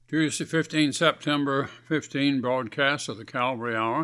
Tuesday, 15 September 15 broadcast of the Calvary Hour.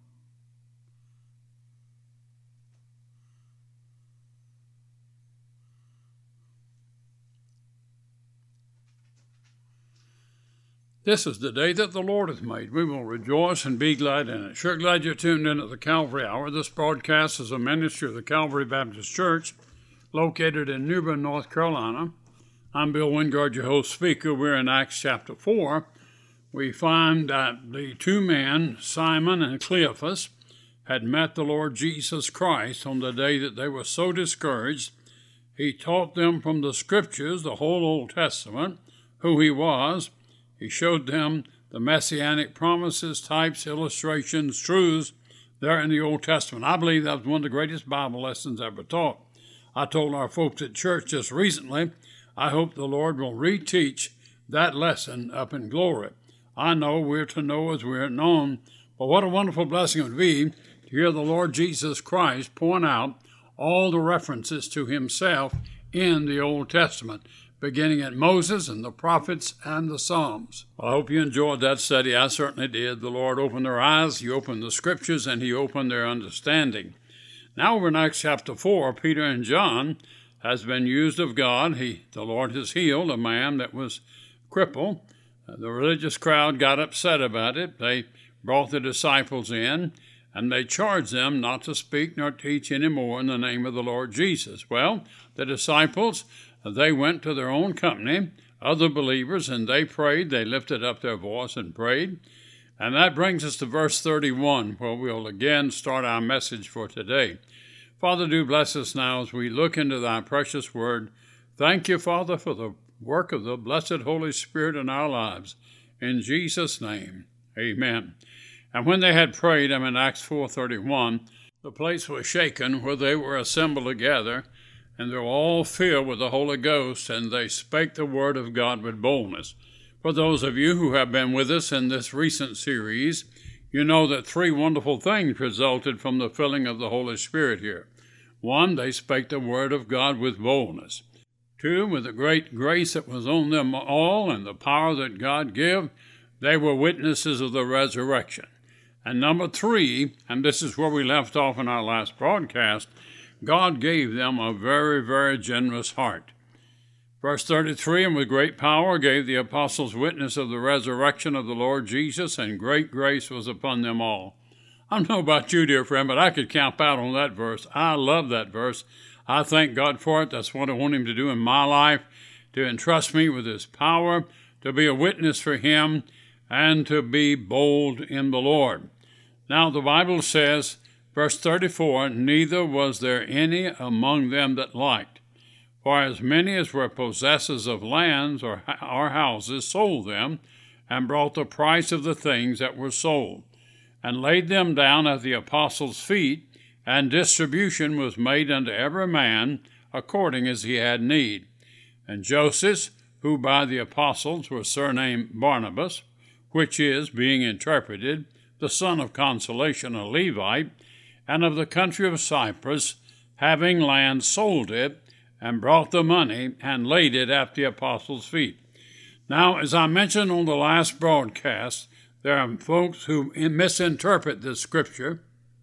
This is the day that the Lord hath made. We will rejoice and be glad in it. Sure glad you're tuned in at the Calvary Hour. This broadcast is a ministry of the Calvary Baptist Church, located in New Bern, North Carolina. I'm Bill Wingard, your host speaker. We're in Acts chapter 4. We find that the two men, Simon and Cleophas, had met the Lord Jesus Christ on the day that they were so discouraged. He taught them from the Scriptures, the whole Old Testament, who he was. He showed them the messianic promises, types, illustrations, truths there in the Old Testament. I believe that was one of the greatest Bible lessons ever taught. I told our folks at church just recently, I hope the Lord will reteach that lesson up in glory. I know we're to know as we're known, but what a wonderful blessing it would be to hear the Lord Jesus Christ point out all the references to himself in the Old Testament, beginning at Moses and the prophets and the Psalms. Well, I hope you enjoyed that study. I certainly did. The Lord opened their eyes, he opened the Scriptures, and he opened their understanding. Now we're in Acts chapter 4. Peter and John has been used of God. The Lord has healed a man that was crippled. The religious crowd got upset about it. They brought the disciples in, and they charged them not to speak nor teach any more in the name of the Lord Jesus. Well, the disciples, they went to their own company, other believers, and they prayed. They lifted up their voice and prayed. And that brings us to verse 31, where we'll again start our message for today. Father, do bless us now as we look into thy precious word. Thank you, Father, for the work of the blessed Holy Spirit in our lives. In Jesus' name, amen. And when they had prayed, I'm in Acts 4:31, the place was shaken where they were assembled together, and they were all filled with the Holy Ghost, and they spake the word of God with boldness. For those of you who have been with us in this recent series, you know that three wonderful things resulted from the filling of the Holy Spirit here. One, they spake the word of God with boldness. Two, with the great grace that was on them all and the power that God gave, they were witnesses of the resurrection. And number three, and this is where we left off in our last broadcast, God gave them a very, very generous heart. Verse 33, and with great power gave the apostles witness of the resurrection of the Lord Jesus, and great grace was upon them all. I don't know about you, dear friend, but I could camp out on that verse. I love that verse. I thank God for it. That's what I want him to do in my life, to entrust me with his power, to be a witness for him, and to be bold in the Lord. Now the Bible says, verse 34, neither was there any among them that liked. For as many as were possessors of lands or houses sold them, and brought the price of the things that were sold, and laid them down at the apostles' feet, and distribution was made unto every man according as he had need. And Joseph, who by the apostles was surnamed Barnabas, which is, being interpreted, the son of consolation, a Levite, and of the country of Cyprus, having land, sold it, and brought the money, and laid it at the apostles' feet. Now, as I mentioned on the last broadcast, there are folks who misinterpret this scripture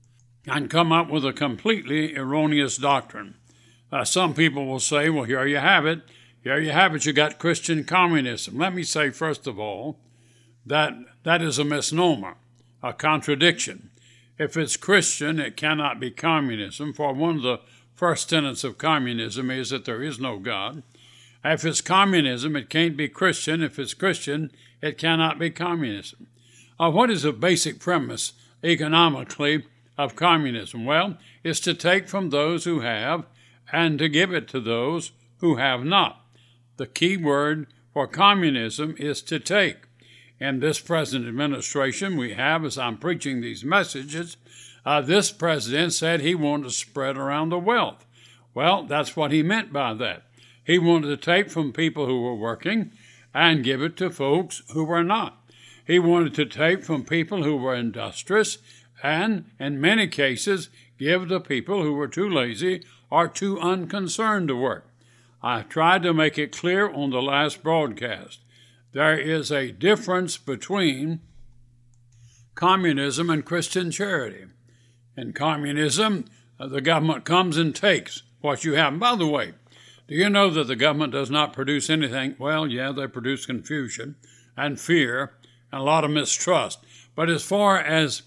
and come up with a completely erroneous doctrine. Some people will say, well, here you have it. Here you have it. You got Christian communism. Let me say, first of all, that is a misnomer, a contradiction. If it's Christian, it cannot be communism, for one of the first tenets of communism is that there is no God. If it's communism, it can't be Christian. If it's Christian, it cannot be communism. What is the basic premise economically of communism? Well, it's to take from those who have and to give it to those who have not. The key word for communism is to take. In this present administration we have, as I'm preaching these messages, this president said he wanted to spread around the wealth. Well, that's what he meant by that. He wanted to take from people who were working and give it to folks who were not. He wanted to take from people who were industrious and, in many cases, give to people who were too lazy or too unconcerned to work. I tried to make it clear on the last broadcast there is a difference between communism and Christian charity. In communism, the government comes and takes what you have. And by the way, do you know that the government does not produce anything? Well, yeah, they produce confusion and fear and a lot of mistrust. But as far as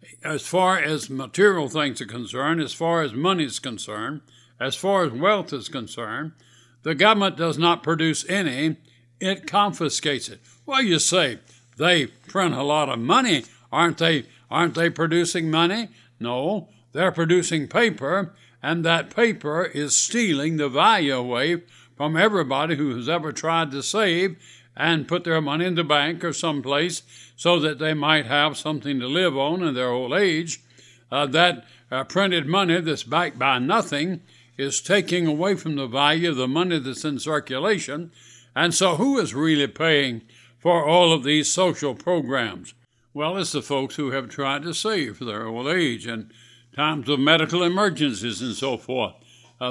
material things are concerned, as far as money is concerned, as far as wealth is concerned, the government does not produce any. It confiscates it. Well, you say, they print a lot of money. Aren't they producing money? No, they're producing paper, and that paper is stealing the value away from everybody who has ever tried to save and put their money in the bank or someplace so that they might have something to live on in their old age. That printed money that's backed by nothing is taking away from the value of the money that's in circulation. And so who is really paying for all of these social programs? Well, it's the folks who have tried to save for their old age and times of medical emergencies and so forth. The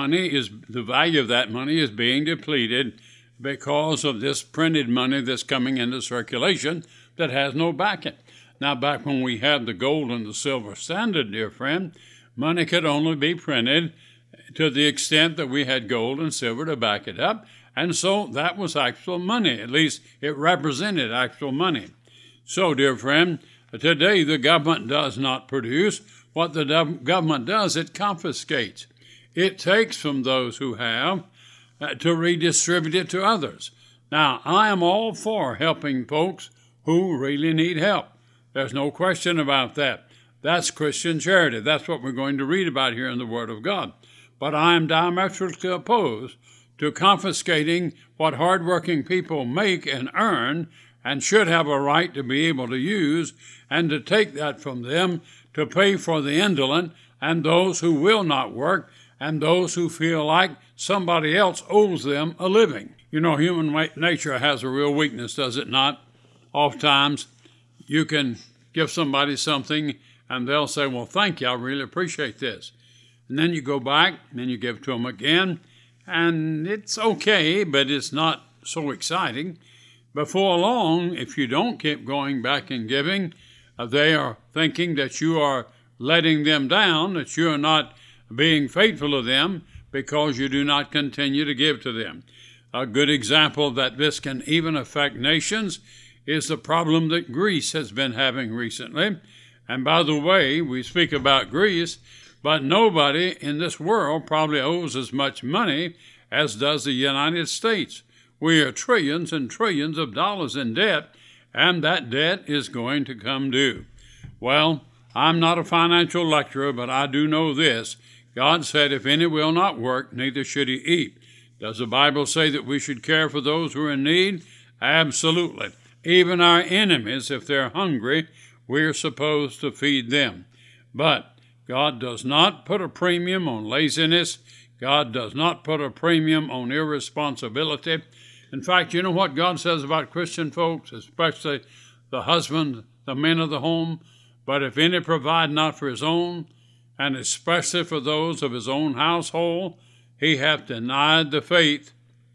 value of that money is being depleted because of this printed money that's coming into circulation that has no backing. Now, back when we had the gold and the silver standard, dear friend, money could only be printed to the extent that we had gold and silver to back it up, and so that was actual money. At least it represented actual money. So, dear friend, today the government does not produce. What the government does, it confiscates. It takes from those who have to redistribute it to others. Now, I am all for helping folks who really need help. There's no question about that. That's Christian charity. That's what we're going to read about here in the Word of God. But I am diametrically opposed to confiscating what hardworking people make and earn and should have a right to be able to use, and to take that from them to pay for the indolent and those who will not work and those who feel like somebody else owes them a living. You know, human nature has a real weakness, does it not? Oftentimes, you can give somebody something and they'll say, well, thank you, I really appreciate this. And then you go back and then you give it to them again, and it's okay, but it's not so exciting. Before long, if you don't keep going back and giving, they are thinking that you are letting them down, that you are not being faithful to them because you do not continue to give to them. A good example that this can even affect nations is the problem that Greece has been having recently. And by the way, we speak about Greece, but nobody in this world probably owes as much money as does the United States. We are trillions and trillions of dollars in debt, and that debt is going to come due. Well, I'm not a financial lecturer, but I do know this. God said, if any will not work, neither should he eat. Does the Bible say that we should care for those who are in need? Absolutely. Even our enemies, if they're hungry, we're supposed to feed them. But God does not put a premium on laziness. God does not put a premium on irresponsibility. In fact, you know what God says about Christian folks, especially the husband, the men of the home? But if any provide not for his own, and especially for those of his own household, he hath denied the faith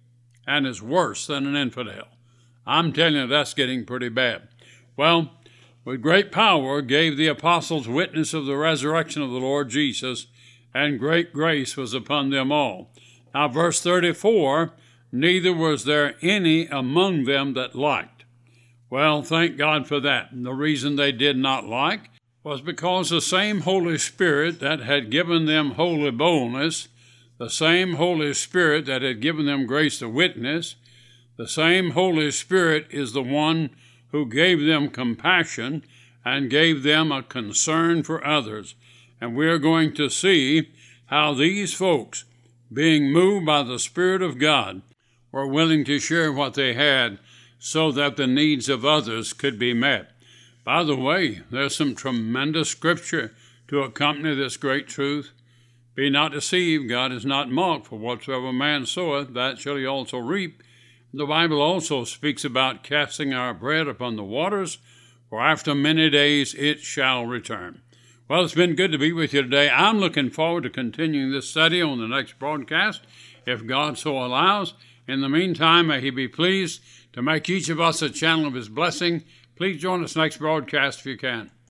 and is worse than an infidel. I'm telling you, that's getting pretty bad. Well, with great power gave the apostles witness of the resurrection of the Lord Jesus, and great grace was upon them all. Now, verse 34, neither was there any among them that liked. Well, thank God for that. And the reason they did not like was because the same Holy Spirit that had given them holy boldness, the same Holy Spirit that had given them grace to witness, the same Holy Spirit is the one who gave them compassion and gave them a concern for others. And we're going to see how these folks, being moved by the Spirit of God, were willing to share what they had so that the needs of others could be met. By the way, there's some tremendous scripture to accompany this great truth. Be not deceived, God is not mocked, for whatsoever man soweth, that shall he also reap. The Bible also speaks about casting our bread upon the waters, for after many days it shall return. Well, it's been good to be with you today. I'm looking forward to continuing this study on the next broadcast, if God so allows. In the meantime, may he be pleased to make each of us a channel of His blessing. Please join us next broadcast if you can.